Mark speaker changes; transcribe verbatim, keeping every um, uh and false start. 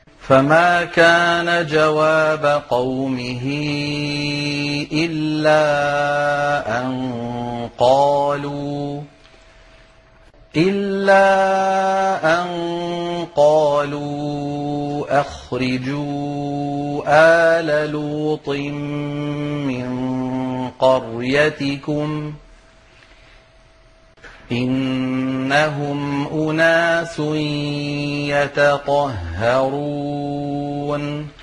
Speaker 1: فما كان جواب قومه إلا أن قالوا إلا أن قالوا أخرجوا آل لوط من قريتكم إنهم أناس يتطهرون